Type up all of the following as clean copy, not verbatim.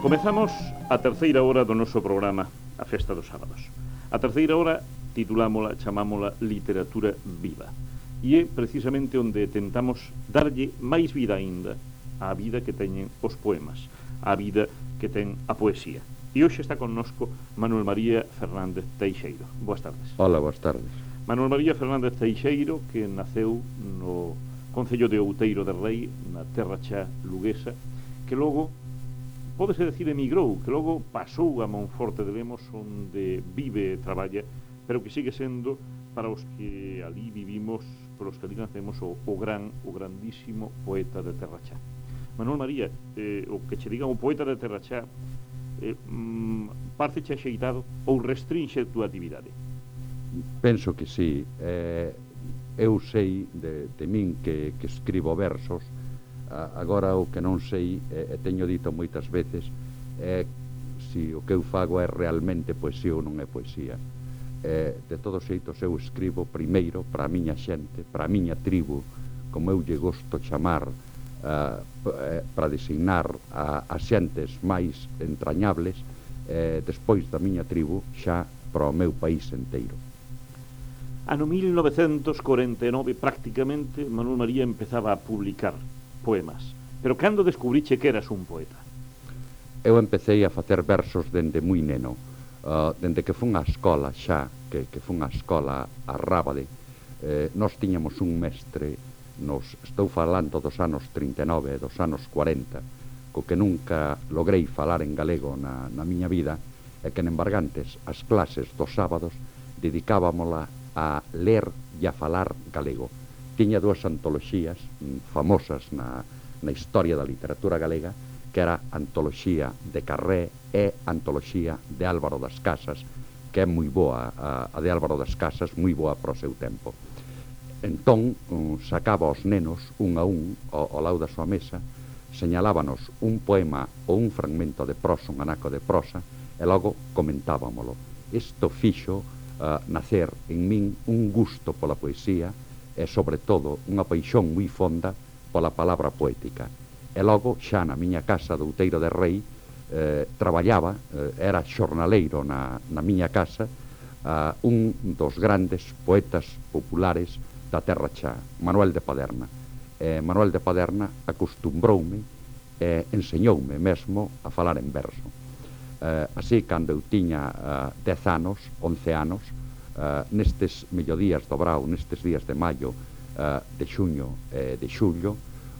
Comezamos a terceira hora do noso programa, a Festa dos Sábados. A terceira hora titulámola, chamámola Literatura Viva. E é precisamente onde tentamos darlle máis vida aínda á vida que teñen os poemas, á vida que ten a poesía. E hoxe está connosco Manuel María Fernández Teixeiro. Boas tardes. Hola, boas tardes. Manuel María Fernández Teixeiro, que naceu no Concello de Outeiro de Rei, na Terra Xa luguesa, que logo, pódese decir, emigrou, que logo pasou a Monforte de Lemos, onde vive e traballa, pero que sigue sendo, para os que ali vivimos, para os que ali nacemos, o grandísimo poeta de Terra Xa. Manuel María, o que che digan o poeta de Terra Xa, parece che axeitado ou restrinxe a túa actividade? Penso que sí. Eu sei de min que escribo versos. Agora o que non sei, e teño dito moitas veces, é se o que eu fago é realmente poesía ou non é poesía. De todos xeitos eu escribo primeiro para a miña xente, para a miña tribu, como eu lle gosto chamar, para designar as xentes máis entrañables, despois da miña tribu xa para o meu país enteiro. Ano 1949, prácticamente, Manuel María empezaba a publicar poemas. Pero cando descubriche que eras un poeta? Eu empecé a facer versos dende moi neno. Dende que fun á escola xa, que fun á escola a Rábade, nós tiñamos un mestre, estou falando dos anos 39 e dos anos 40, co que nunca logrei falar en galego na miña vida, e que en Embargantes as clases dos sábados dedicábamola a ler e a falar galego. Tiña dúas antoloxías famosas na historia da literatura galega, que era a antoloxía de Carré e a antoloxía de Álvaro das Casas, que é moi boa, a de Álvaro das Casas, moi boa para o seu tempo. Entón, sacaba aos nenos, un a un, ao lado da súa mesa, señalábanos un poema ou un fragmento de prosa, un anaco de prosa, e logo comentábamolo. Isto fixo nacer en min un gusto pola poesía e, sobre todo, unha paixón moi fonda pola palabra poética. E logo, xa na miña casa do Outeiro de Rei, traballaba, era xornaleiro na miña casa, un dos grandes poetas populares da Terra Xa, Manuel de Paderna. Manuel de Paderna acostumbroume e enseñoume mesmo a falar en verso. Así, cando eu tiña 10 anos, 11 anos, nestes mellodías do Brao, nestes días de maio, de xuño e de xullo,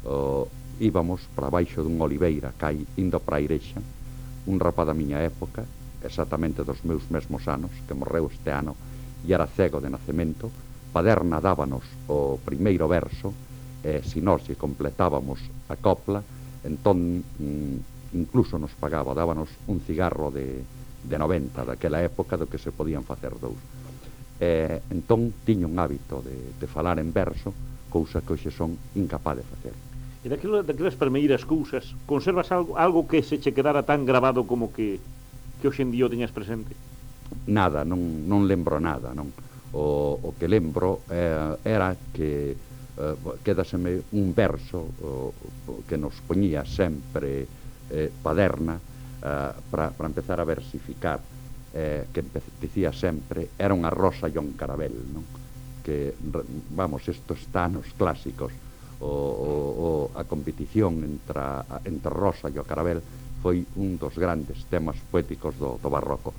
íbamos para baixo dunha oliveira que hai indo para a Irexa, un rapaz da miña época, exactamente dos meus mesmos anos, que morreu este ano, e era cego de nacemento. Paderna dábanos o primeiro verso, e se nós lle completábamos a copla, entón incluso nos pagaba, dábanos un cigarro de 90 daquela época, do que se podían facer dous. Entón tiño un hábito de falar en verso, cousa que hoxe son incapaz de facer. E daquelas primeiras cousas, conservas algo que se che quedara tan grabado como que hoxe en día o teñas presente? Nada, non lembro nada, non. O que lembro era que quedaseme un verso que nos poñía sempre Paderna para empezar a versificar, que dicía sempre, era unha rosa e un carabel, non? Que, vamos, estos está nos clásicos. A competición entre rosa e o carabel foi un dos grandes temas poéticos do barroco.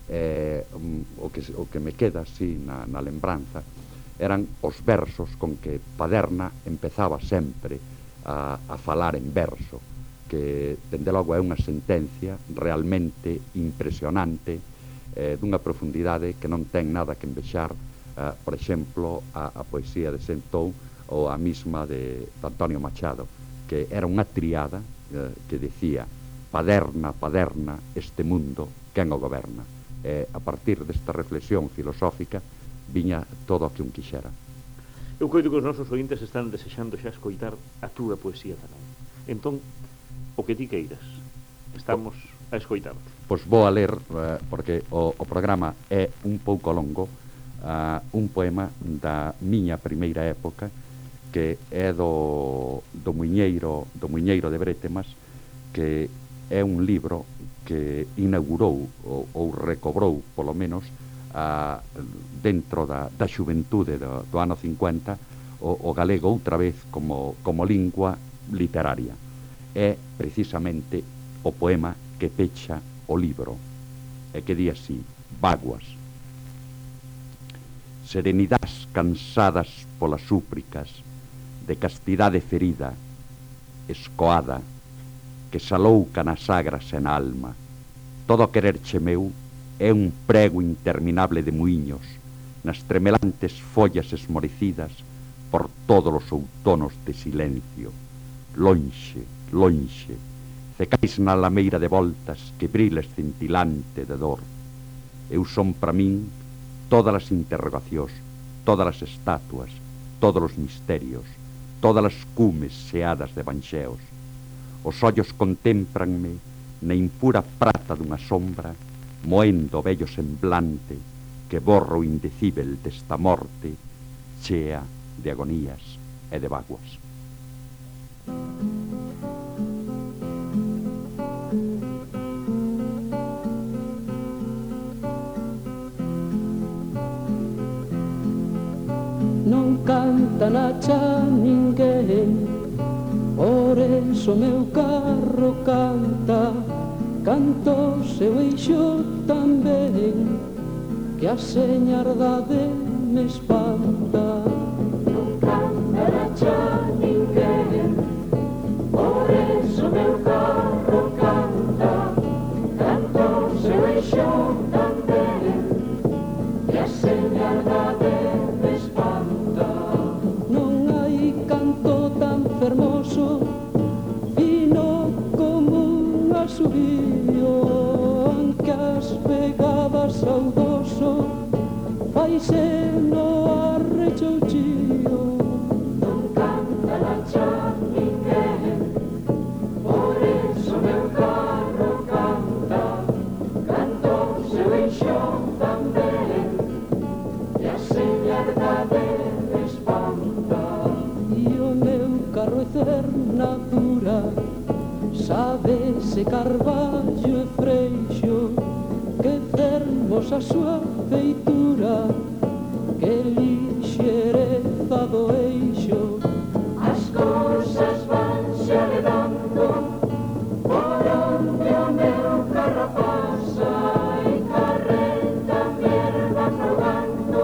O que me queda así na lembranza eran os versos con que Paderna empezaba sempre a falar en verso, que, dende logo, é unha sentencia realmente impresionante, dunha profundidade que non ten nada que envexar, por exemplo, a poesía de Sentou ou a mesma de Antonio Machado, que era unha triada que decía: Paderna, Paderna, este mundo, quen o goberna. A partir desta reflexión filosófica viña todo o que un quixera. Eu coido que os nosos ointes están desexando xa escoitar a túa poesía tamén. Entón, o que ti queiras, estamos a escoitar. Pois vou a ler, porque o programa é un pouco longo, un poema da miña primeira época, que é do Muiñeiro de Brétemas, que é un libro que inaugurou ou recobrou, polo menos, dentro da xuventude do ano 50 o galego outra vez como lingua literaria. É precisamente o poema que pecha o libro e que di así: Vaguas. Serenidades cansadas polas súplicas de castidade ferida, escoada, que salouca nas agras e na alma. Todo quererche meu é un prego interminable de muiños nas tremelantes follas esmorecidas por todos os outonos de silencio. Lonxe, lonxe, cecais na lameira de voltas que briles cintilante de dor. Eu son para min todas as interrogacións, todas as estatuas, todos os misterios, todas as cumes seadas de banxeos. Os ollos contémpranme na impura prata dunha sombra, moendo o vello semblante que borra o indecível desta morte chea de agonías e de vaguas. Non canta na cha ninguén, por eso meu carro canta, canto seu eixo tamén, que a señardade me espanta. Non canta na cha ninguén, por eso meu carro canta, canto seu eixo tamén, que a señardade me espanta. Non hai canto tan fermoso, fino como un asubío, aunque as pegadas ao doso faise no arrechouchío. Non canta la cha ninguén, por eso meu carro canta, canto seu eixo tamén, e a señardade me espanta. E o meu carro é cernadura, sabese carballo e freixo, que fermosa súa feitura, que lixereza do eixo. As cousas vanse alegando por onde o meu carro pasa, e carreta merda frogando,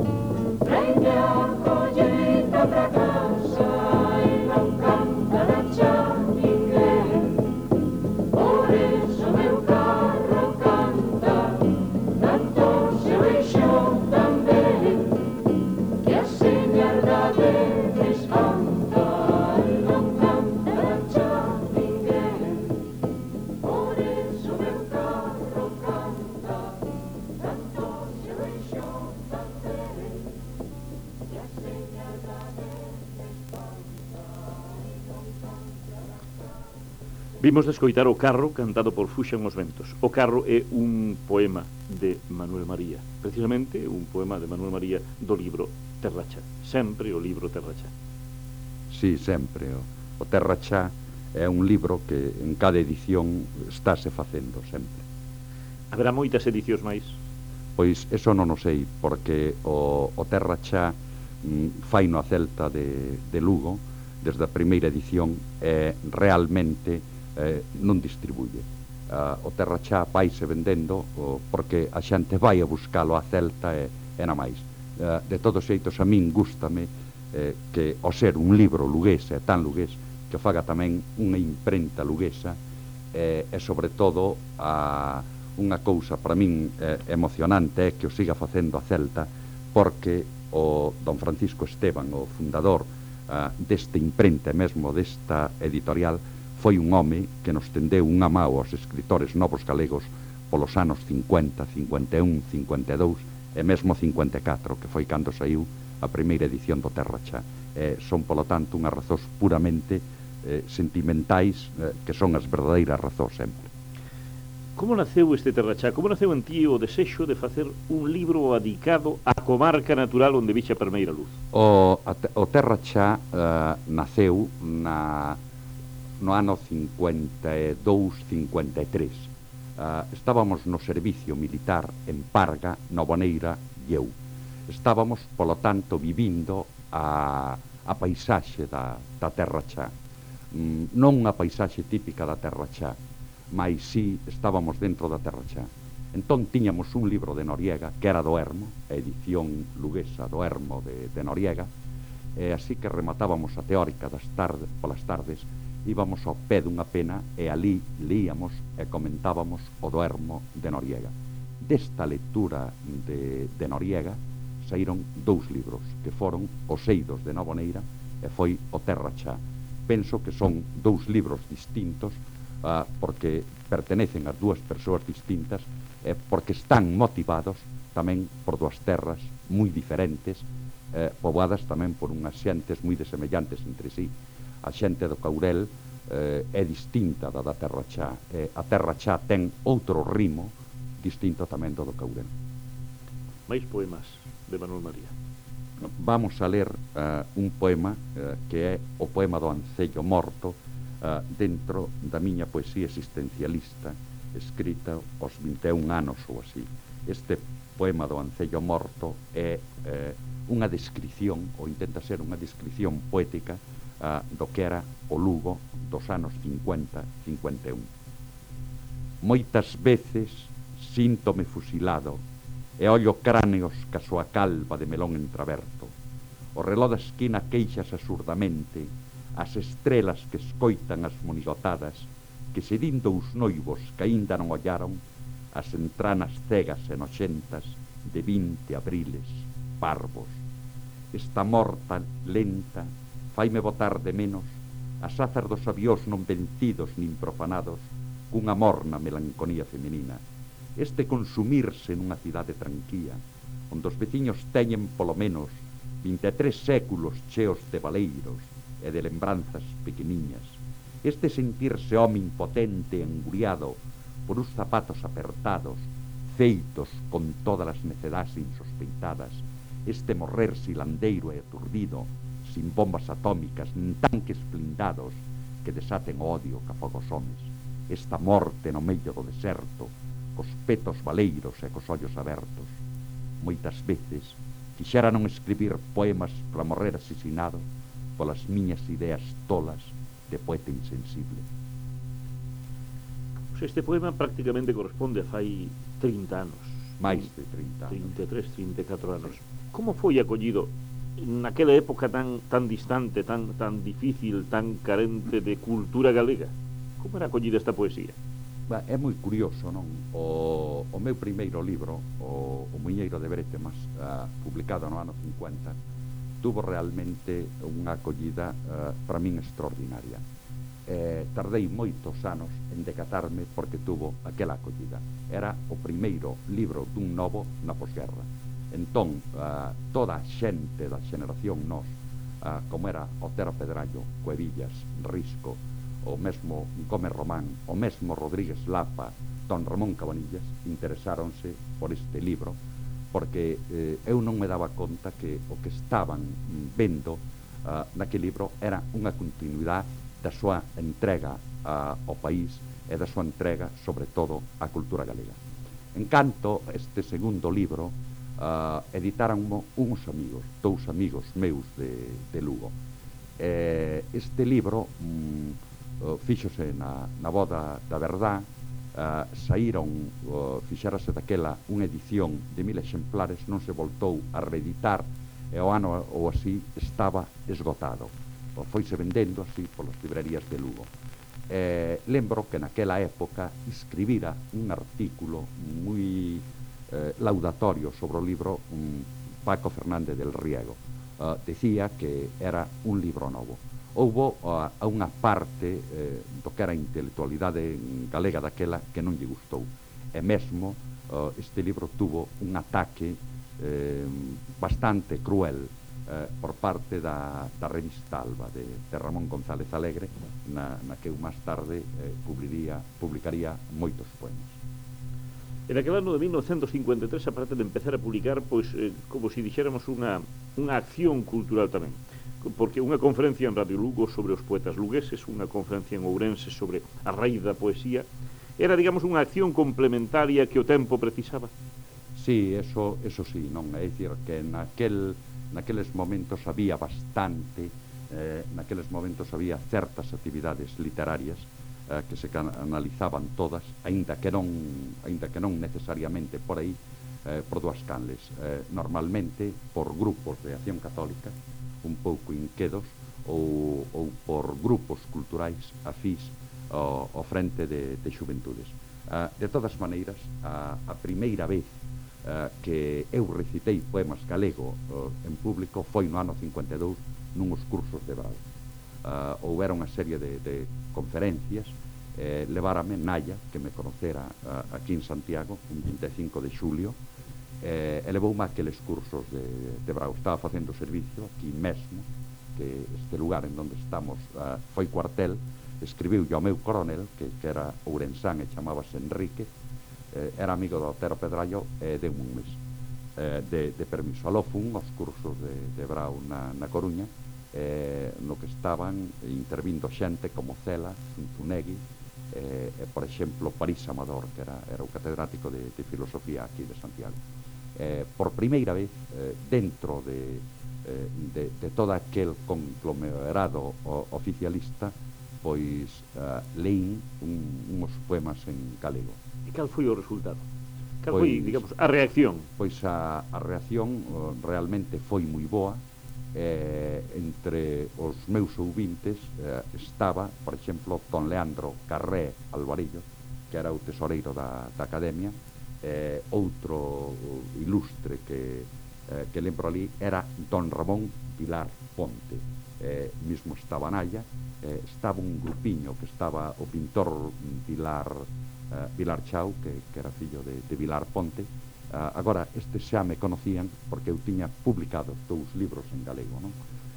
prende a colleita pra casa, e non canta na cha ninguén, por eso meu carro canta, canto seu eixo tamén, que a señardade me espanta. E non canta na cha ninguén, por eso meu carro canta, canto seu eixo tamén, que a señardade me espanta. E non canta na cha. Vimos de escoitar O carro cantado por Fuxan os ventos. O carro é un poema de Manuel María, precisamente un poema de Manuel María do libro Terra Chá. Sempre o libro Terra Chá. Sí, sempre. O Terra Chá é un libro que en cada edición estáse facendo sempre. Haberá moitas edicións máis? Pois eso non o sei, porque o Terra Chá faino a Celta de Lugo desde a primeira edición e realmente non distribuye. O Terra Chá vaise vendendo porque a xente vai a buscalo a Celta e na máis. De todos xeitos, a min gústame que ao ser un libro lugués e tan lugués que faga tamén unha imprenta luguesa e sobre todo unha cousa para min emocionante é que o siga facendo a Celta, porque o don Francisco Esteban, o fundador desta imprenta e mesmo desta editorial, foi un home que nos tendeu unha mao aos escritores novos galegos polos anos 50, 51, 52 e mesmo 54, que foi cando saiu a primeira edición do Terra Chá. Son, polo tanto, unhas razóns puramente sentimentais, que son as verdadeiras razóns sempre. Como naceu este Terra Chá? Como naceu en ti o desexo de facer un libro dedicado á comarca natural onde vixe a primeira luz? O Terra Chá naceu no ano 52, 53. Estábamos no servicio militar en Parga, no Boneira e eu. Estábamos, polo tanto, vivindo a paisaxe da Terra Chá. Non unha paisaxe típica da Terra Chá, mas sí estábamos dentro da Terra Chá. Entón tiñamos un libro de Noriega, que era do Hermo, a edición luguesa do Hermo de Noriega, e así que rematábamos a teórica polas tardes, íbamos ao pé dunha pena e ali leíamos e comentábamos o do Hermo de Noriega. Desta lectura de Noriega saíron 2 libros, que foron Os Eidos de Novoneira e foi O Terra Chá. Penso que son 2 libros distintos, porque pertenecen a 2 persoas distintas, e porque están motivados tamén por 2 terras moi diferentes, poboadas tamén por unhas xentes moi desemellantes entre sí. A xente do Courel é distinta da Terra Chá, a Terra Chá ten outro rimo distinto tamén do Courel. Máis poemas de Manuel María. Vamos a ler un poema que é o poema do Ancello Morto, dentro da miña poesía existencialista, escrita aos 21 anos ou así. Este poema do Ancello Morto é unha descripción, ou intenta ser unha descripción poética do que era o Lugo dos anos 50-51. Moitas veces síntome fusilado e ollo cráneos ca súa calva de melón entraberto. O reló da esquina queixas absurdamente, as estrelas que escoitan as monigotadas, que sedindo os noivos que aínda non ollaron, as entranas cegas e noxentas de 20 abriles parvos. Esta morta lenta faime botar de menos as azas dos aviós non vencidos nin profanados cunha morna melancolía femenina. Este consumirse nunha cidade tranquila, onde os veciños teñen polo menos 23 séculos cheos de valeiros e de lembranzas pequeniñas. Este sentirse home impotente e enguriado por uns zapatos apertados, feitos con todas as necedades insospeitadas, este morrer silandeiro e aturdido, sin bombas atómicas nin tanques blindados que desaten o odio que afoga os homes. Esta morte no medio do deserto, cos petos valeiros e cos ollos abertos. Moitas veces quixera non escribir poemas para morrer asesinado polas miñas ideas tolas de poeta insensible. Este poema prácticamente corresponde a fai 30 anos. máis de 30 anos. 33, 34 anos. Como foi acollido naquela época tan distante, tan difícil, tan carente de cultura galega? Como era acollida esta poesía? É moi curioso, non? O meu primeiro libro, o Muiñeiro de Brétemas, publicado no ano 50, tuvo realmente unha acollida para min extraordinaria. Tardei moitos anos en decatarme porque tuvo aquela acollida. Era o primeiro libro dun novo na posguerra. Entón, toda a xente da xeneración nos, como era Otero Pedrallo, Cuevillas, Risco, o mesmo Gómez Román, o mesmo Rodríguez Lapa, don Ramón Cabanillas, interesáronse por este libro, porque eu non me daba conta que o que estaban vendo naquele libro era unha continuidade da súa entrega ao país e da súa entrega, sobre todo, á cultura galega. En canto, este segundo libro editaranmo uns amigos, 2 amigos meus de Lugo. Este libro fíxose na Voda da Verdad, saíron, fixérase daquela unha edición de 1000 exemplares, non se voltou a reeditar e o ano ou así estaba esgotado. Foise vendendo así polas librerías de Lugo. Lembro que naquela época escribira un artículo moi laudatorio sobre o libro Paco Fernández del Riego. Decía que era un libro novo. Houbo unha parte do que era a intelectualidade galega daquela que non lle gustou. E mesmo este libro tuvo un ataque bastante cruel por parte da revista Alba de Ramón González Alegre, na que eu máis tarde publicaría moitos poemas. En aquel ano de 1953, aparte de empezar a publicar, pois, como se dixéramos, unha acción cultural tamén. porque unha conferencia en Radio Lugo sobre os poetas lugueses, unha conferencia en Ourense sobre a raíz da poesía, era, digamos, unha acción complementaria que o tempo precisaba. Sí, eso sí, non? É dicir, que naqueles momentos había bastante, naqueles momentos había certas actividades literarias que se analizaban todas, aínda que non necesariamente por aí, por dúas canles, normalmente por grupos de acción católica un pouco inquedos ou por grupos culturais afís ao frente de xuventudes. De todas maneiras, a primeira vez que eu recitei poemas galego en público foi no ano 52 nuns cursos de Brao. Houbera unha serie de conferencias, levárame Naya, que me conocera aquí en Santiago un 25 de xulio, e levoume a aqueles cursos de Brao. Estaba facendo servicio aquí mesmo, que este lugar en donde estamos foi cuartel. Escribiu ao meu coronel, que era ourensán e chamábase Enrique, era amigo do Otero Pedrallo, e deu un mes de permiso. Aló fun aos cursos de Brao na Coruña, no que estaban intervindo xente como Cela, Zunzunegui, por exemplo, París Amador, que era o catedrático de filosofía aquí de Santiago. Por primeira vez, dentro de todo aquel conglomerado oficialista, pois leín uns poemas en galego. E cal foi o resultado? Cal foi, digamos, a reacción? Pois a reacción realmente foi moi boa. Entre os meus ouvintes estaba, por exemplo, don Leandro Carré Alvarillo, que era o tesoreiro da Academia, outro ilustre que lembro ali era don Ramón Vilar Ponte, mismo estaba Naya, estaba un grupiño que estaba o pintor Vilar Chau, que era fillo de Vilar Ponte. Agora, estes xa me conocían porque eu tiña publicado 2 libros en galego, non?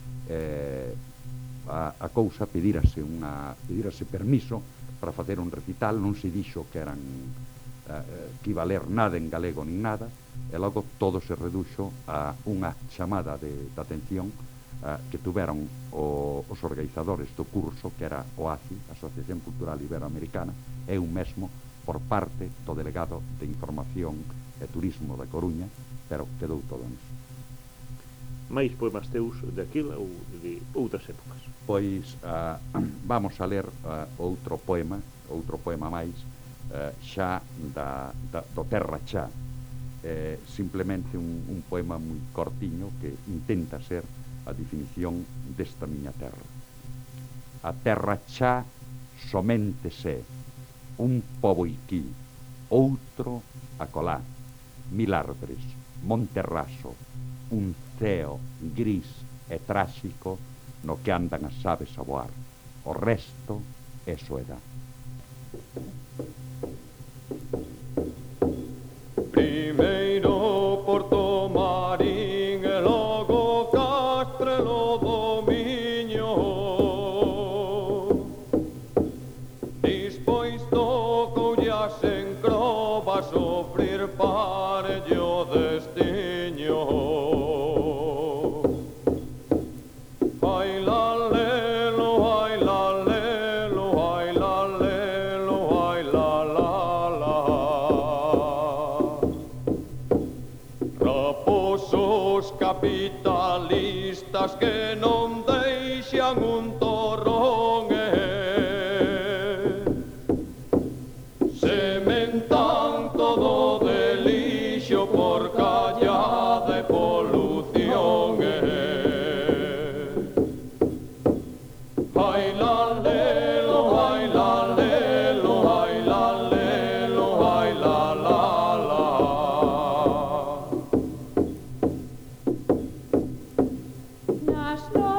A cousa pedírase permiso para facer un recital, non se dixo que que iba a ler nada en galego nin nada, e logo todo se reduxo a unha chamada de atención que tuveron os organizadores do curso, que era o ACI, Asociación Cultural Iberoamericana, e eu mesmo por parte do delegado de Información e Turismo da Coruña, pero quedou todo nisso. Mais poemas teus de aquela ou de outras épocas? Pois vamos a ler outro poema máis, xa do Terra Chá, simplemente un poema moi cortiño que intenta ser a definición desta miña terra. A terra chá somente sé, un pobo iquí, outro acolá, 1000 árbores, monte raso, un ceo gris e tráxico no que andan as aves a voar. O resto é soedad. Primeiro Porto Marín e logo Castrelo do Miño, dispois tocoulle as encrobas sofrir parello destiño. Ai la lelo, ai la lelo, ai la lelo, ai la la la. Raposos capitalistas que non deixan un torrón, sementan todo de lixo por callada e polución. Ai la lelo, ai la lelo, ai la lelo, ai la la la. Nas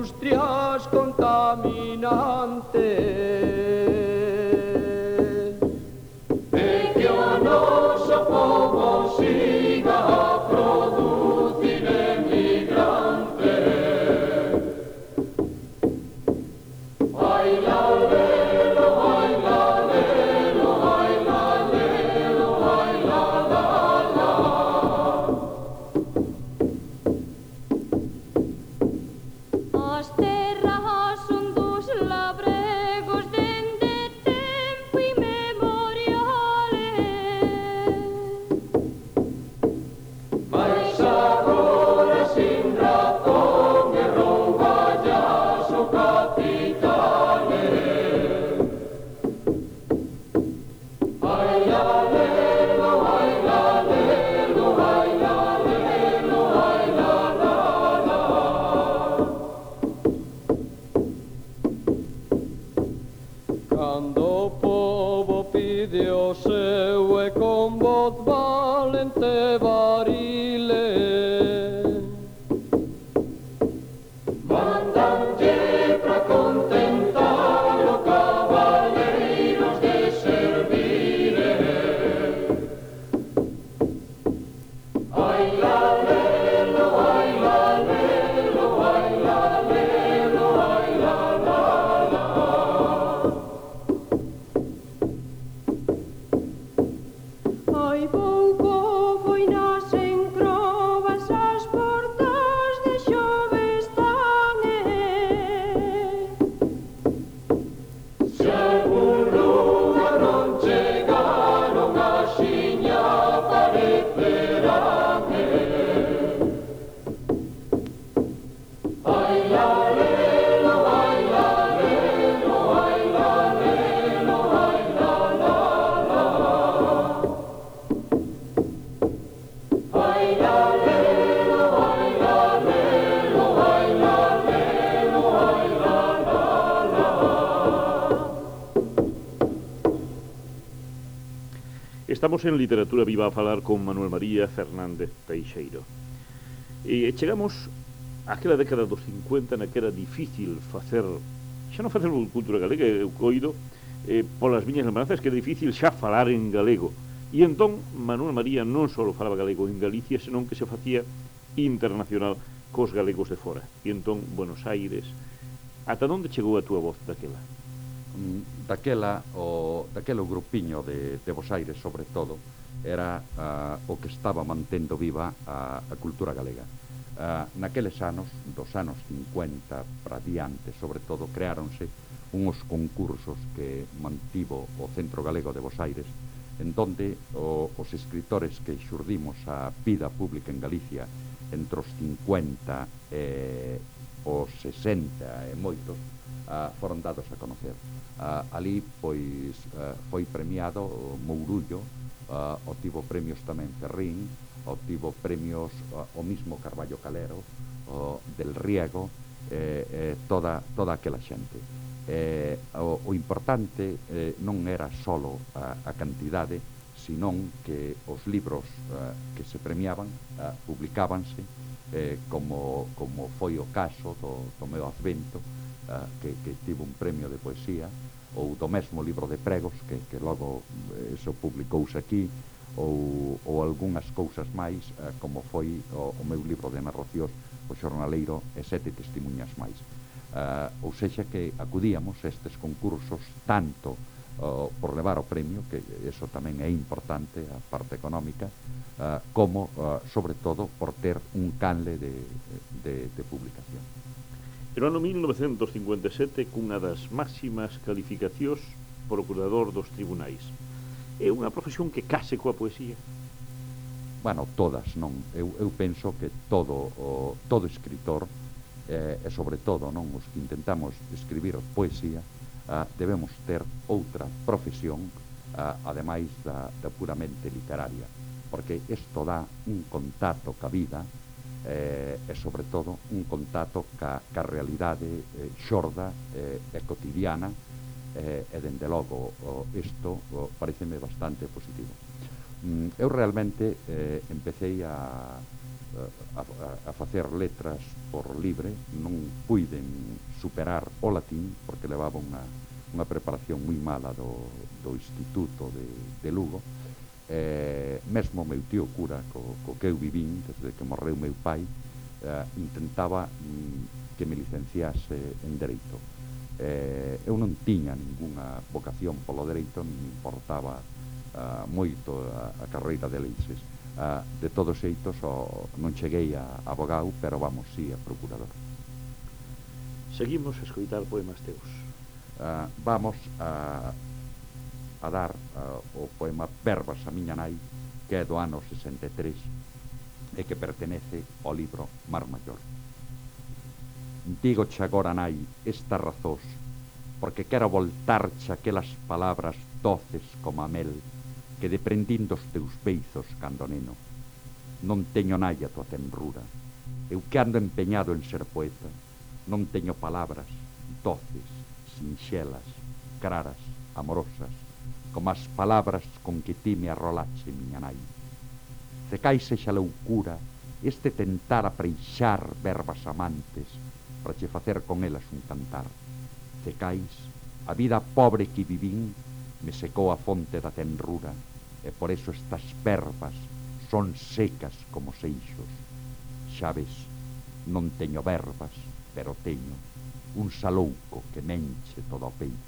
industrias contaminantes, e que o noso povo siga a producir emigrante. Ai la lelo, ai la lelo, ai la lelo, ai la la la. As terras son dos labregos dende tempo inmemoriales, Mais agora sin razón e rouballas o capitale. Ai la lelo, ai la lelo, ai la lelo, ai la la la. Cando o povo pide o seu e con voz valente varile, mandanlle pra contentar o cabaleiros de servire. Ai la lelo, ai la lelo, ai la lelo, ai la la la. Ai pouco foi nacen crovas as portas de Xove están, se algún lugar non chegaron axiña aparecerán. Ai la lelo, ai la lelo, ai la lelo, ai la la la. Ai la lelo, ai la lelo, ai la lelo, ai la la la. Estamos en Literatura Viva a falar con Manuel María Fernández Teixeiro. E chegamos àquela década dos 50 na que era difícil facer, xa non facer cultura galega, eu coido, polas miñas lembranzas que era difícil xa falar en galego. E entón Manuel María non só falaba galego en Galicia, senón que se facía internacional cos galegos de fora. E entón Buenos Aires, ata onde chegou a túa voz daquela? Daquela o grupiño de Bos Aires, sobre todo, era o que estaba mantendo viva a cultura galega. Naqueles anos, dos anos 50 para diante, sobre todo, creáronse unhos concursos que mantivo o Centro Galego de Bos Aires, en donde os escritores que xurdimos a vida pública en Galicia entre os 50 e os 60 e moitos, foron dados a conocer. Ali, pois, foi premiado o Mourullo, obtivo premios tamén Ferrín, obtivo premios o mismo Carballo Calero, del Riego, toda aquela xente. O importante non era solo a cantidade, senón que os libros que se premiaban publicábanse, como foi o caso do meu Advento, que tivo un premio de poesía, ou do mesmo libro de pregos, que logo eso publicouse aquí, ou algunhas cousas máis, como foi o meu libro de narracións, o xornaleiro e 7 testemunhas máis. Ou sexa que acudíamos a estes concursos tanto por levar o premio, que eso tamén é importante, a parte económica, como, sobre todo, por ter un canle de publicación. No ano 1957, cunha das máximas calificacións, procurador dos tribunais. É unha profesión que case coa poesía? Bueno, todas, non? Eu penso que todo escritor, e sobre todo, non, os que intentamos escribir poesía, debemos ter outra profesión, ademais da puramente literaria, porque isto dá un contacto ca vida, e sobre todo un contacto ca realidade xorda e cotidiana, e dende logo isto pareceme bastante positivo. Eu realmente empecé a a facer letras por libre, non puiden superar o latín porque levaba unha preparación moi mala do Instituto de Lugo. Mesmo o meu tío cura co que eu vivín desde que morreu meu pai, intentaba que me licenciase en Dereito. Eu non tiña ningunha vocación polo Dereito, nin me importaba moito a carreira de Leixes. De todos xeitos non cheguei a abogado, pero vamos, sí, a procurador. Seguimos a escoitar poemas teus. Vamos a dar o poema Verbas a miña nai, que é do ano 63 e que pertenece ao libro Mar Maior. Dígoche agora, nai, estas razóns, porque quero voltarche aquelas palabras doces como a mel que deprendín dos teus beizos cando neno. Non teño nai a tua tenrura. Eu que ando empeñado en ser poeta, non teño palabras doces, sinxelas, claras, amorosas, como as palabras con que ti me arrolache, miña nai. Cecais xa loucura este tentar apreixar verbas amantes para che facer con elas un cantar. Cecais, a vida pobre que vivín me secou a fonte da tenrura, e por eso estas verbas son secas como seixos. Xa ves, non teño verbas, pero teño un salouco que me enche todo o peito.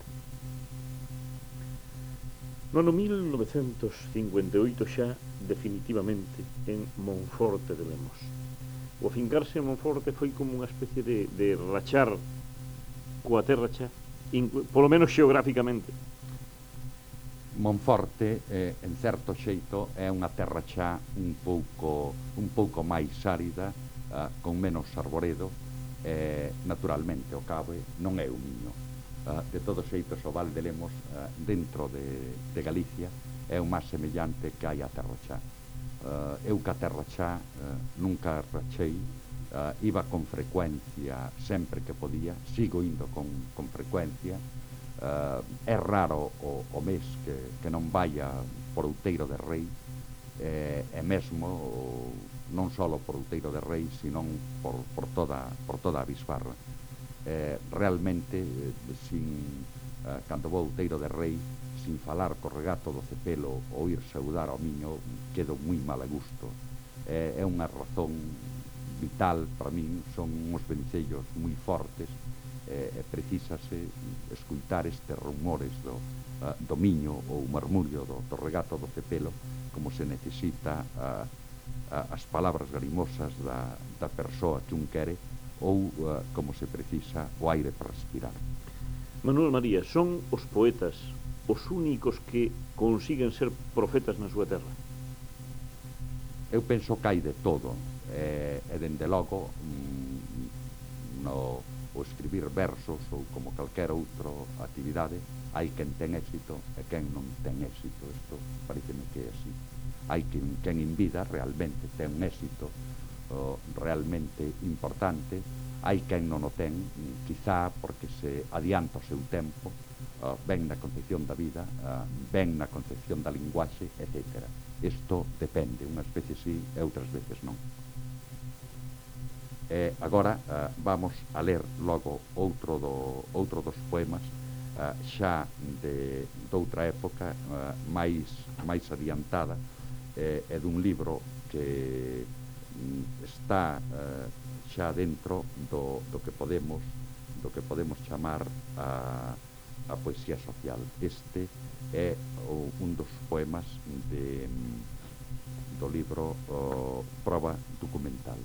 No ano 1958 xa definitivamente en Monforte de Lemos. O afincarse en Monforte foi como unha especie de rachar coa terra xa, polo menos xeográficamente. Monforte, en certo xeito, é unha terra xa un pouco máis árida, con menos arboredo, naturalmente o Cabe non é o Miño. De todos xeitos, o Val de Lemos, dentro de Galicia, é o máis semellante que hai a terra xa. Eu que a terra xa nunca rachei, iba con frecuencia sempre que podía, sigo indo con frecuencia. É raro o mes que non vaya por Outeiro de Rei, e mesmo non só por Outeiro de Rei, sino por toda a bisbarra. Realmente, cando vou Outeiro de Rei, sin falar co regato do Cepelo ou ir saudar ao Miño, quedo moi mal a gusto. É unha razón vital para min, son uns vencellos moi fortes, precisase escuitar estes rumores do Miño ou murmurio do regato do Cepelo, como se necesita as palabras garimosas da persoa que un quere, ou como se precisa o aire para respirar. Manuel María, son os poetas os únicos que consiguen ser profetas na súa terra? Eu penso que hai de todo, e dende logo o escribir versos ou como calquera outra actividade, hai quen ten éxito e quen non ten éxito. Isto pareceme que é así. Hai quen en vida realmente ten un éxito realmente importante, hai quen non o ten, quizá porque se adianta o seu tempo, ben na concepción da vida, ben na concepción da linguaxe, etc. Isto depende, unhas veces sí e outras veces non. Agora vamos a ler logo outro dos poemas xa doutra época máis adiantada, e dun libro que está xa dentro do que podemos chamar a poesía social. Este é un dos poemas do libro Proba documental.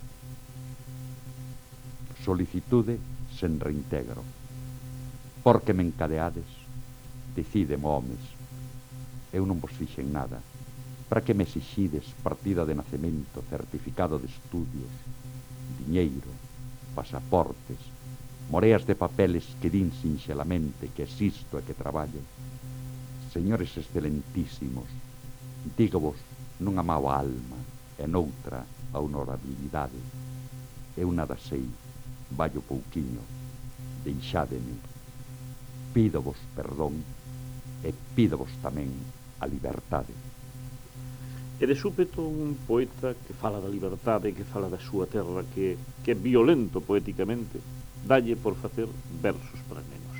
Solicitude sen reintegro. Porque me encadeades, decídemo, homes. Eu non vos fixen nada. Para que me exixides partida de nacemento, certificado de estudios, diñeiro, pasaportes, moreas de papeles que din sinxelamente que existo e que traballo? Señores excelentísimos, dígovos nunha má alma e noutra a honorabilidade. Eu nada sei, vallo pouquiño, deixádeme. Pídovos perdón e pídovos tamén a liberdade. E de súpeto un poeta que fala da liberdade, que fala da súa terra, que é violento poéticamente, dalle por facer versos para nenos.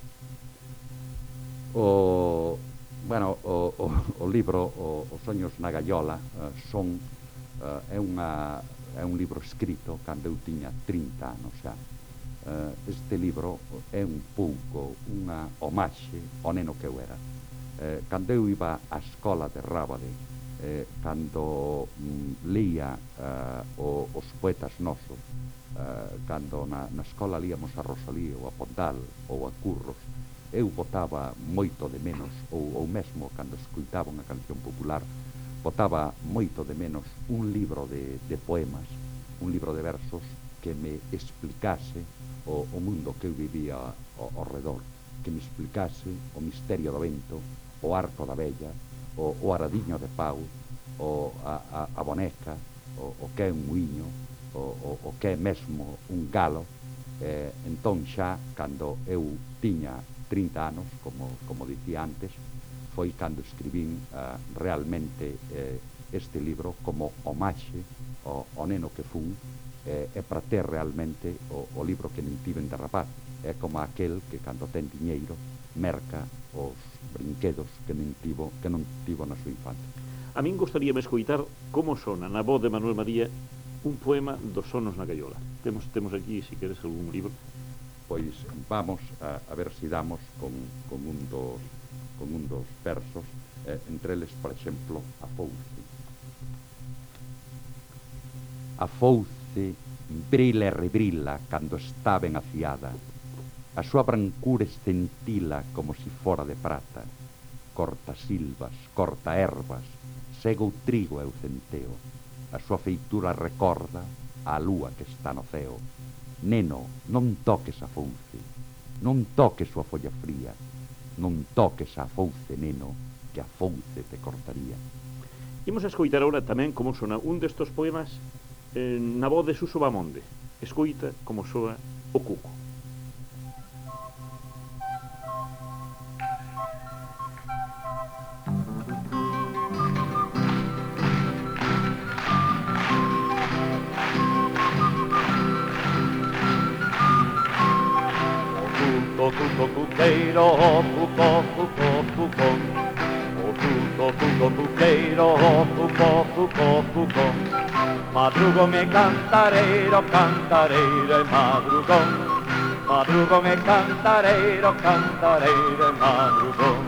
O libro Os soños na gaiola é un libro escrito cando eu tiña 30 anos xa. Este libro é un pouco unha homaxe ao neno que eu era. Cando eu iba á escola de Rábade, cando lía os poetas nosos, cando na escola líamos a Rosalía ou a Pondal ou a Curros, eu botaba moito de menos, ou mesmo cando escoitaba unha canción popular, botaba moito de menos un libro de poemas, un libro de versos que me explicase o mundo que eu vivía ao redor, que me explicase o misterio do vento, o arco da vella, o aradiño de pau, a boneca, o que é un muiño, o que é mesmo un galo. Entón xa, cando eu tiña 30 anos, como dicía antes, foi cando escribín realmente este libro como homaxe ao neno que fun, e para ter realmente o libro que non tiven de rapaz. É como aquel que cando ten diñeiro merca os brinquedos que non tivo na súa infancia. A min gostaríame escoitar como sona na voz de Manuel María un poema dos sonos na gaiola. Temos aquí, se queres, algún libro. Pois vamos a ver se damos con un dos versos, entre eles, por exemplo, a fouce. A fouce brila e rebrila cando está ben afiada, a súa brancura estentila como si fora de prata, corta silvas, corta ervas, sega o trigo e o centeo, a súa feitura recorda a lúa que está no ceo. Neno, non toques a fouce, non toques a folla fría, non toques a fouce, neno, que a fouce te cortaría. Imos a escoitar agora tamén como sona un destos poemas na voz de Suso Bamonde. Escoita como soa o cuco. Cuco, cuqueiro, cuco, cuco, cuco. O cuco, cuqueiro, cuco, cuco, cuco. Madrugón e cantareiro, cantareiro e madrugón. Madrugón e cantareiro, cantareiro e madrugón.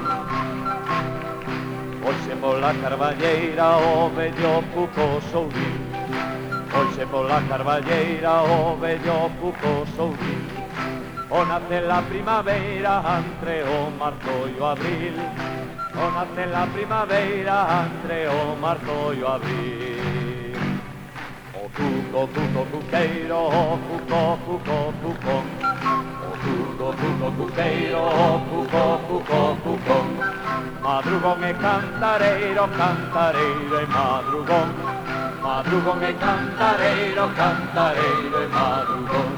Hoxe pola carballeira o vello cuco sourín. Hoxe pola carballeira o vello cuco sourín. O nace la primavera entre o marzo e o abril. O nace la primavera entre o marzo e o abril. O cuco, cuco, cuqueiro, cuco, cuco, cuco. O cuco, cuqueiro, cuco, cuco, cuco. Madrugón e cantareiro, cantareiro e madrugón. Madrugón e cantareiro, cantareiro e madrugón.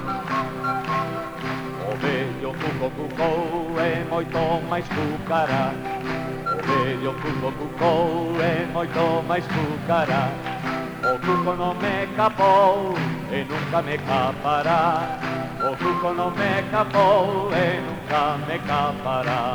O vello cuco cucou é moito máis cucará. O vello cuco cucou é moito máis cucará. O cuco non me capou e nunca me capará. O cuco non me capou e nunca me capará.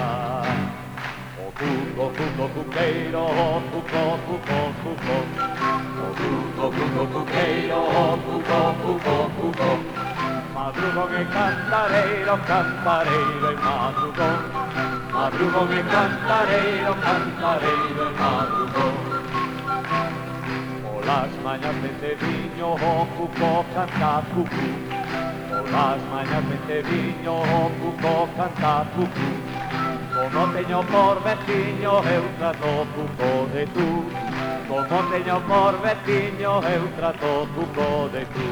O cuco, cuco, cuqueiro, cuco, cuco, cuco. O cuco, cuco, cuqueiro, cuco, cuco, cuco. Madrugón e cantareiro, cantareiro e madrugón. Madrugón e cantareiro, cantareiro e madrugón. Polas mañas vente viño, o cuco canta cucú. Polas mañas vente viño, o cuco canta cucú. Como teño por veciño, eu trato cuco de tú. Como teño por veciño, eu trato cuco de tú.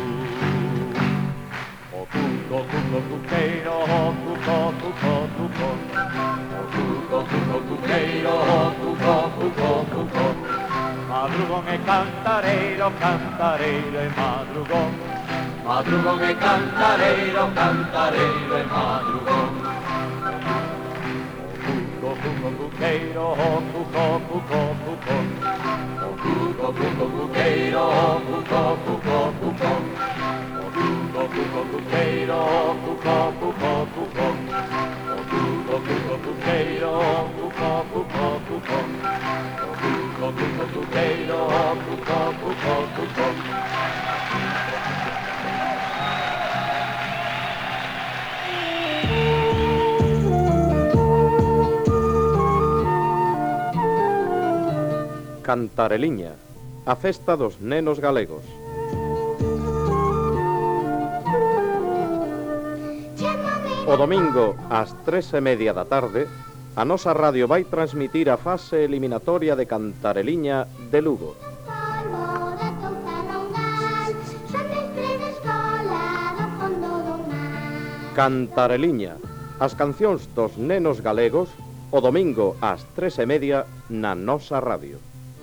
Cuco, cuco, cuqueiro, cuco, cuco, cuco. O cuco, cuco, cuqueiro, cuco, cuco, cuco. Madrugón e cantareiro, cantareiro e madrugón. Madrugón e cantareiro, cantareiro e madrugón. O cuco, cuco, cuqueiro, cuco, cuco, cuco. O Cantareliña, a festa dos nenos galegos. O domingo, ás 3:30 da tarde, a nosa radio vai transmitir a fase eliminatoria de Cantareliña de Lugo. Cantareliña, as cancións dos nenos galegos, o domingo ás 3:30 na nosa radio.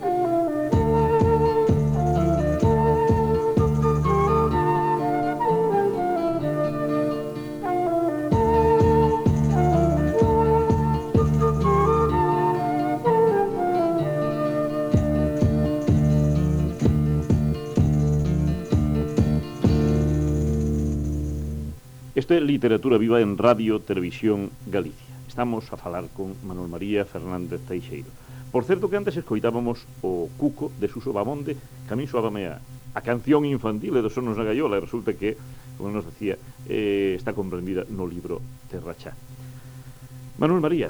Isto é Literatura Viva en Radio Televisión Galicia. Estamos a falar con Manuel María Fernández Teixeiro. Por certo que antes escoitábamos o Cuco de Suso Bamonde, que a min soábame a canción infantil de dos sonos na gaiola, e resulta que, como nos decía, está comprendida no libro Terra Chá. Manuel María,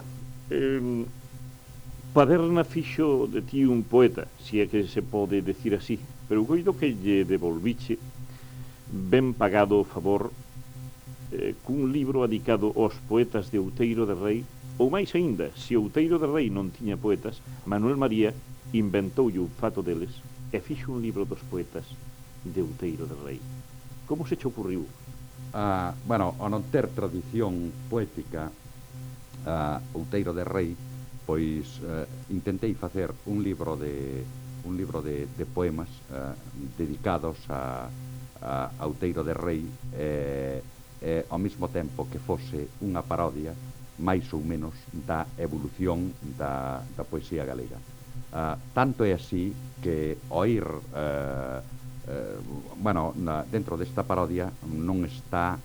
Paderna fixo de ti un poeta, si é que se pode decir así, pero o coido que lle devolviche ben pagado o favor cun libro adicado aos poetas de Outeiro de Rei, ou máis aínda, se Outeiro de Rei non tiña poetas, Manuel María inventoulle o fato deles e fixo un libro dos poetas de Outeiro de Rei. Como se che ocurriu? Bueno, ao non ter tradición poética Outeiro de Rei, pois intentei facer un libro de poemas dedicados a Outeiro de Rei, ao mesmo tempo que fose unha parodia máis ou menos da evolución da poesía galega. Tanto é así que oír dentro desta parodia non está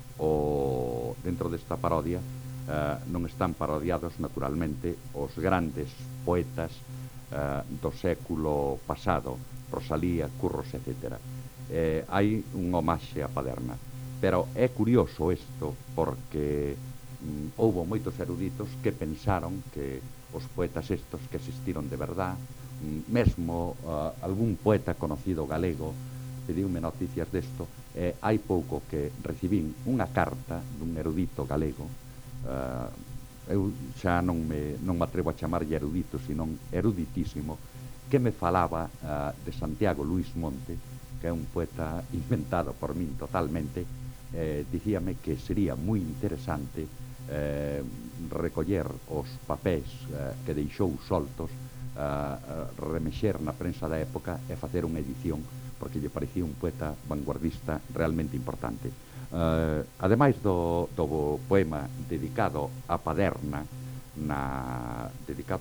non están parodiados naturalmente os grandes poetas do século pasado, Rosalía, Curros, etc. Hai un homaxe a Paderna. Pero é curioso isto porque houbo moitos eruditos que pensaron que os poetas estos que existiron de verdad, mesmo algún poeta conocido galego pediume noticias desto, hai pouco que recibín unha carta dun erudito galego, eu xa non me atrevo a chamarlle erudito, senón eruditísimo, que me falaba de Santiago Luis Monte, que é un poeta inventado por min totalmente. Dicíame que sería moi interesante recoller os papéis que deixou soltos, remexer na prensa da época e facer unha edición, porque lle parecía un poeta vanguardista realmente importante. Ademais do poema dedicado a Paderna na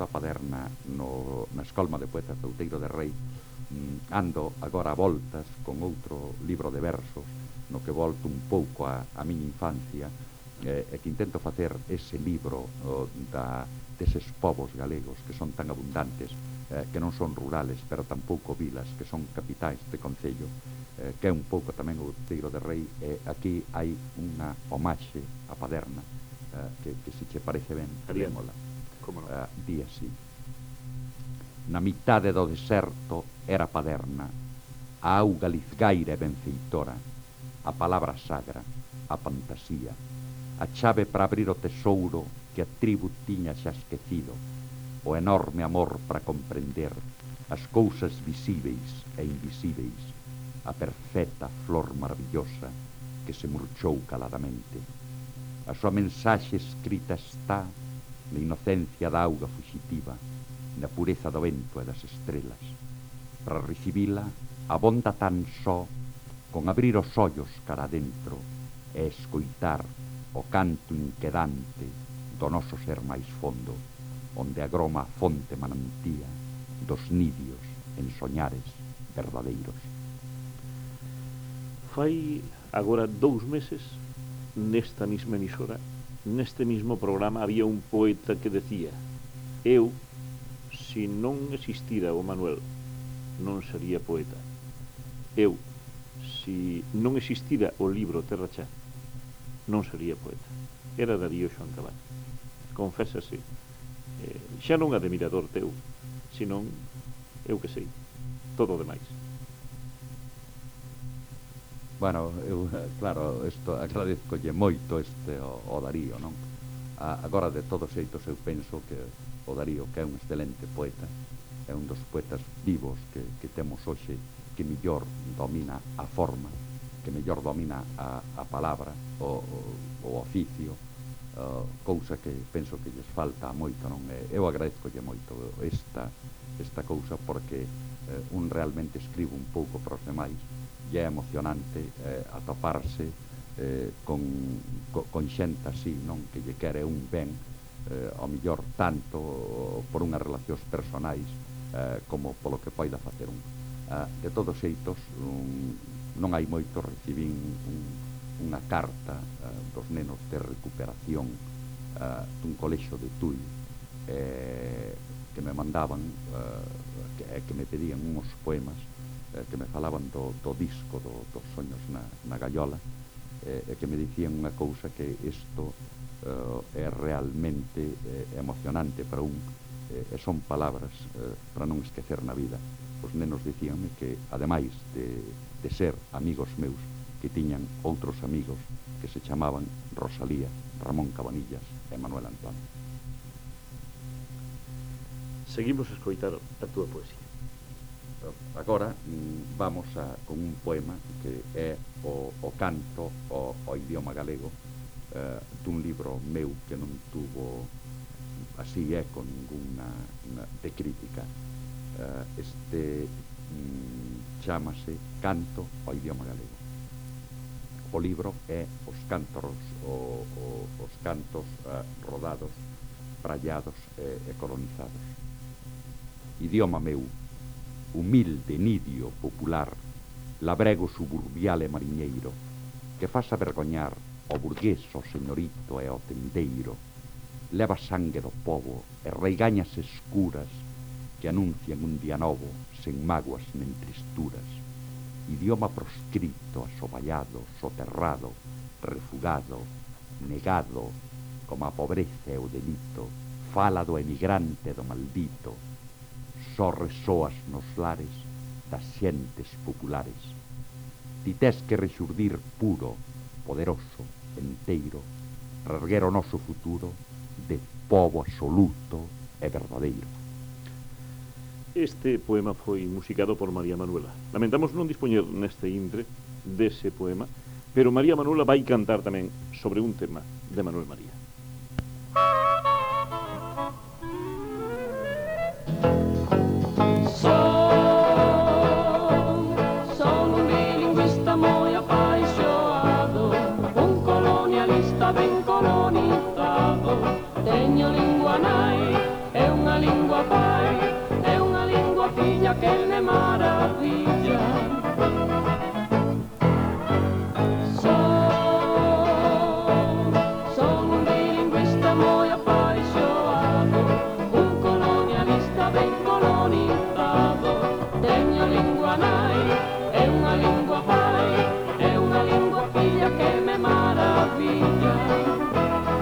Escolma de Poetas de Outeiro de Rei, ando agora a voltas con outro libro de versos no que volto un pouco a miña infancia, e que intento facer ese libro deses povos galegos que son tan abundantes, que non son rurales pero tampouco vilas, que son capitais de concello, que é un pouco tamén o Outeiro de Rei, e aquí hai unha homaxe a Paderna, que se che parece ben, lémola. Di así: na mitade do deserto era Paderna, a auga lizgaira e benfeitora, a palabra sagra, a fantasía, a chave para abrir o tesouro que a tribu tiña xa esquecido, o enorme amor para comprender as cousas visíveis e invisíveis, a perfecta flor maravillosa que se murchou caladamente. A súa mensaxe escrita está na inocencia da auga fuxitiva, na pureza do vento e das estrelas. Para recibila, abonda tan só con abrir os ollos cara adentro e escoitar o canto inquedante do noso ser máis fondo, onde agroma a fonte manantía dos nidios en soñares verdadeiros. Fai agora 2 meses, nesta mesma emisora, neste mesmo programa, había un poeta que decía: eu, se non existira o Manuel, non sería poeta. Eu, se non existira o libro Terra Chá, non sería poeta. Era Darío Xoán Cabaño. Confésase, xa non admirador teu, senón eu que sei, todo o demais. Bueno, eu, claro, isto agradezcolle moito o Darío, non? Agora, de todos xeitos, eu penso que o Darío, que é un excelente poeta, é un dos poetas vivos que temos hoxe, que mellor domina a forma, que mellor domina a palabra, o oficio, cousa que penso que lles falta moito, non? Eu agradezcolle moito esta cousa porque un realmente escribe un pouco para os demais e é emocionante atoparse con xente así, non? Que lle quere un ben, ao mellor tanto por unhas relacións personais como polo que poida facer un. De todos xeitos, non hai moito recibín unha carta dos nenos de recuperación dun colexo de Tui que me mandaban que me pedían uns poemas que me falaban do disco dos soños na gaiola e que me dicían unha cousa que isto é realmente emocionante para un e son palabras para non esquecer na vida. Os nenos dicíanme que ademais de ser amigos meus que tiñan outros amigos que se chamaban Rosalía, Ramón Cabanillas e Manuel Antón. Seguimos a escoitar a túa poesía. Agora vamos con un poema que é o canto ao idioma galego dun libro meu que non tuvo así con ninguna de crítica. Este chámase Canto ao idioma galego. O libro é os cantos rodados, prallados e colonizados. Idioma meu, humilde nidio popular, labrego suburbial e mariñeiro, que faz avergoñar o burgués, o señorito e o tendeiro, leva sangue do pobo e reigañas escuras que anuncian un día novo, sen mágoas nen tristuras. Idioma proscrito, asoballado, soterrado, refugado, negado, como a pobreza e o delito, fala do emigrante do maldito, só resoas nos lares das xentes populares. Ti tes que rexurdir puro, poderoso, enteiro, reerguer o noso futuro de pobo absoluto e verdadeiro. Este poema foi musicado por María Manuela. Lamentamos non dispoñer neste intre dese poema, pero María Manuela vai cantar tamén sobre un tema de Manuel María. Son un bilinguista moi apaixoado, un colonialista ben colonizado. Teño lingua nai e unha lingua pai, e unha lingua filla que me maravilla. Son un bilinguista moi apaixoado, un colonialista ben colonizado. Teño lingua nai e unha lingua pai, e unha lingua filla que me maravilla.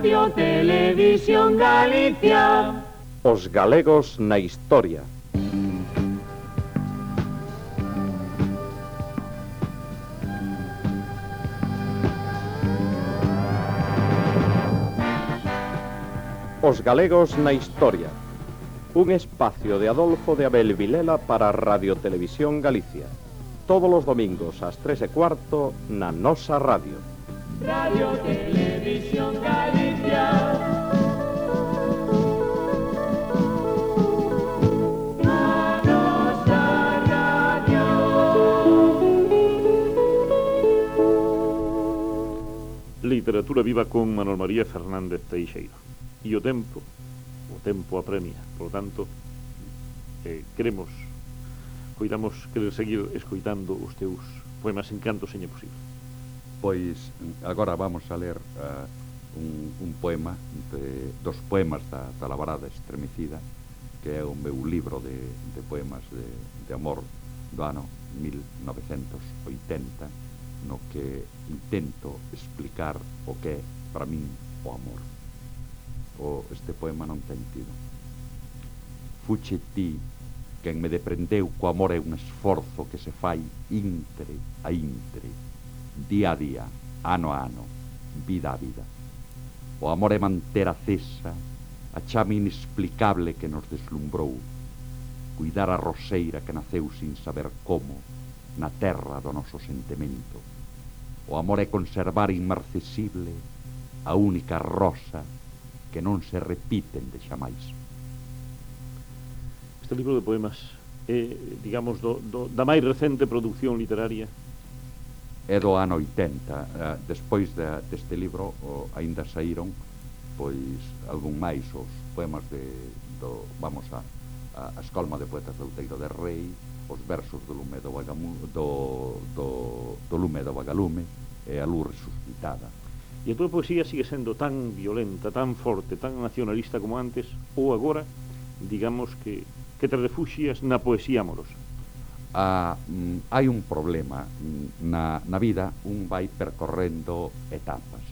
Radio Televisión Galicia. Os galegos na historia. Os galegos na historia. Un espacio de Adolfo de Abel Vilela para Radio Televisión Galicia. Todos os domingos ás 3:15 na nosa radio. Radio Televisión Galicia. A nosa radio. Literatura viva con Manuel María Fernández Teixeira. E o tempo apremia, por lo tanto, coidamos querer seguir escoitando os teus poemas en canto seña posible. Pois agora vamos a ler un poema dos poemas da Labarada Estremecida, que é o meu libro de poemas de amor do ano 1980, no que intento explicar o que é para min o amor. Este poema non ten tido. Fuche ti quen me deprendeu co amor é un esforzo que se fai intre a intre, día a día, ano a ano, vida a vida. O amor é manter acesa a chama inexplicable que nos deslumbrou, cuidar a roseira que naceu sin saber como na terra do noso sentimento. O amor é conservar inmarcesible a única rosa que non se repiten de xamais. Este libro de poemas é, digamos, da máis recente produción literaria? É do ano 80. Despois deste libro aínda saíron pois algún máis os poemas vamos a Escolma de Poetas do Outeiro de Rei, os versos do Lume do Lume do Vagalume e a luz resucitada. E a tua poesía sigue sendo tan violenta, tan forte, tan nacionalista como antes, ou agora, digamos que te refuxias na poesía amorosa? Hai un problema na vida, un vai percorrendo etapas.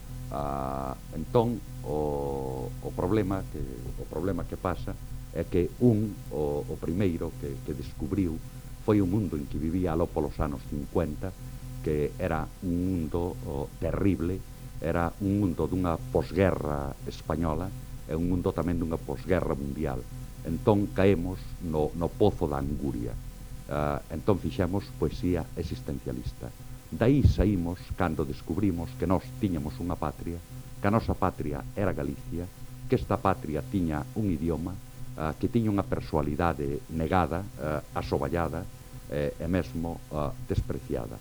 Entón, o problema que pasa é que o primeiro que descubriu foi un mundo en que vivía aló polos anos 50, que era un mundo terrible, era un mundo dunha posguerra española e un mundo tamén dunha posguerra mundial. Entón caemos no pozo da anguria. Entón fixemos poesía existencialista. Daí saímos cando descubrimos que nós tiñamos unha patria, que a nosa patria era Galicia, que esta patria tiña un idioma, que tiña unha persoalidade negada, asoballada e mesmo despreciada.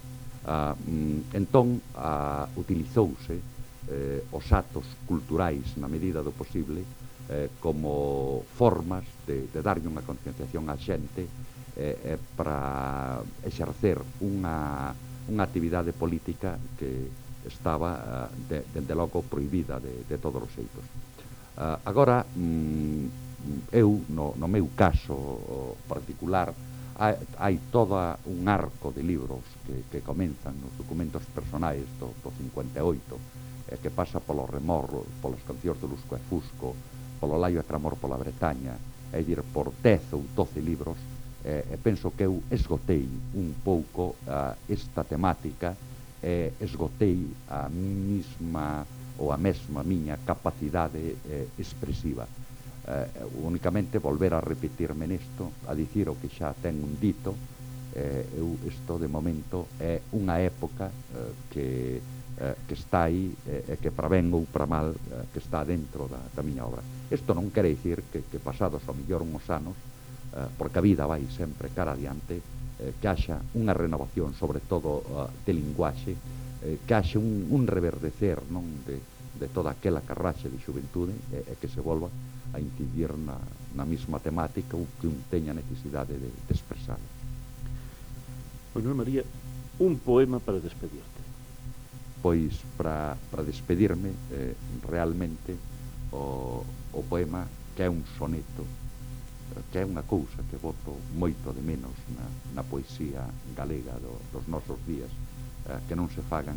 Entón utilizouse os atos culturais na medida do posible como formas de darlle unha concienciación á xente para exercer unha actividade política que estaba dende logo prohibida de todos os xeitos. Agora eu no meu caso particular hai toda un arco de libros que comenzan nos documentos personais do 58, que pasa polo Remor, polas cancións de Lusco e Fusco, polo Laio e Cramor pola Bretaña, é dicir, por 10 ou 12 libros, e penso que eu esgotei un pouco esta temática, esgotei a mesma miña capacidade expresiva. Únicamente volver a repetirme nesto, a dicir o que xa ten un dito, isto de momento é unha época que está aí e que para ben ou para mal que está dentro da miña obra. Isto non quere dicir que pasados ao mellor uns anos, porque a vida vai sempre cara adiante, que haxa unha renovación sobre todo de linguaxe, que haxa un reverdecer non de toda aquela carraxe de xuventude e que se volva a incidir na mesma temática ou que un teña necesidade de expresar. Manuel María, un poema para despedirte. Pois para despedirme realmente o poema, que é un soneto, que é unha cousa que boto moito de menos na poesía galega dos nosos días, que non se fagan,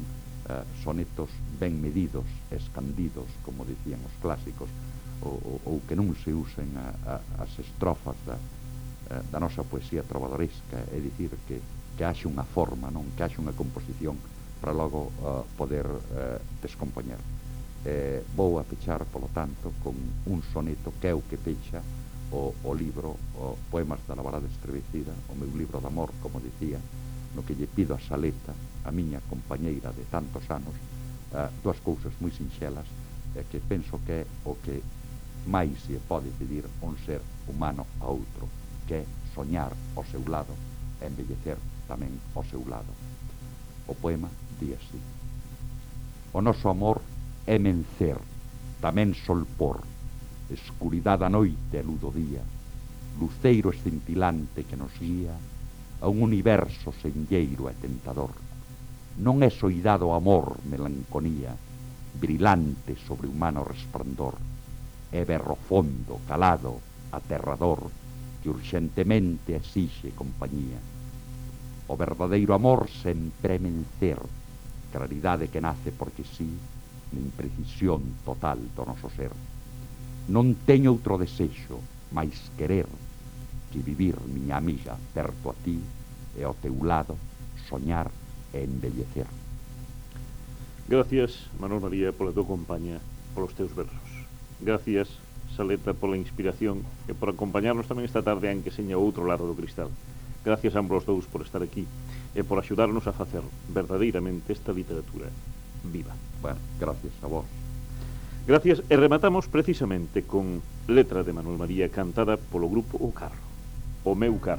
sonetos ben medidos, escandidos, como dicían os clásicos, ou que non se usen as estrofas da nosa poesía trovadoresca, é dicir, que haxe unha forma, non, que haxe unha composición para logo poder descompoñer. Vou a pechar, polo tanto, con un soneto que é o que pecha o libro, o Poemas da Lavarada Estremecida, o meu libro de amor, como dicía, no que lle pido a Saleta, a miña compañeira de tantos anos, dúas cousas moi sinxelas, que penso que é o que máis lle pode pedir un ser humano a outro, que é soñar ao seu lado e embellecer tamén ao seu lado. O poema di así: o noso amor é mencer, tamén solpor, escuridade a noite e ludo día, luceiro escintilante que nos guía a un universo senlleiro e tentador. Non é soidado amor, melancolía, brilante sobre humano resplandor, é berro fondo, calado, aterrador, que urxentemente exixe compañía. O verdadeiro amor sempre é mencer, claridade que nace porque sí, na imprecisión total do noso ser. Non teño outro desexo, máis querer, que vivir, miña amiga, perto a ti e ao teu lado, soñar e embellecer. Gracias, Manuel María, pola tua compañía, polos teus versos. Gracias, Saleta, pola inspiración e por acompañarnos tamén esta tarde en que seña o outro lado do cristal. Gracias a ambos dous por estar aquí e por axudarnos a facer verdadeiramente esta literatura viva. Bueno, gracias a vos. Gracias, e rematamos precisamente con letra de Manuel María cantada polo grupo O Carro, O Meu Carro.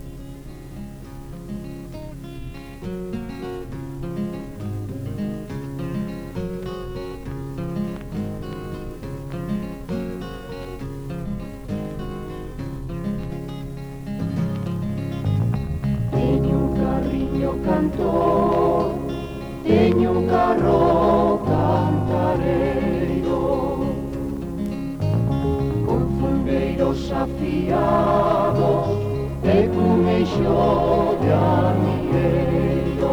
Teño un carriño cantor, teño un carro cantareiro, con fulgueiros afiados e cun eixo de amigueiro.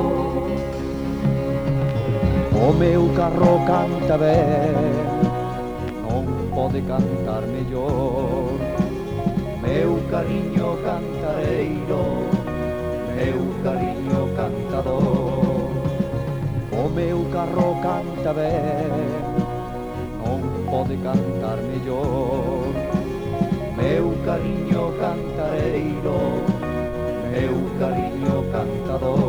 O meu carro canta ben, non pode cantar mellor. Meu carriño cantareiro, meu carriño cantador. O meu carro canta ben, non pode cantar mellor. Meu carriño cantareiro, meu carriño cantador.